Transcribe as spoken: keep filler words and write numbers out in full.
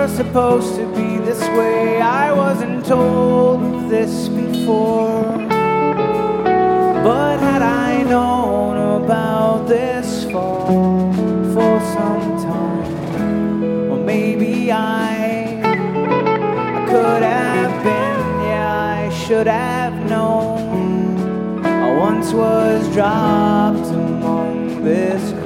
was supposed to be this way. I wasn't told of this before. But had I known about this fall for some time, or maybe I, I could have been, yeah, I should have known. I once was dropped among this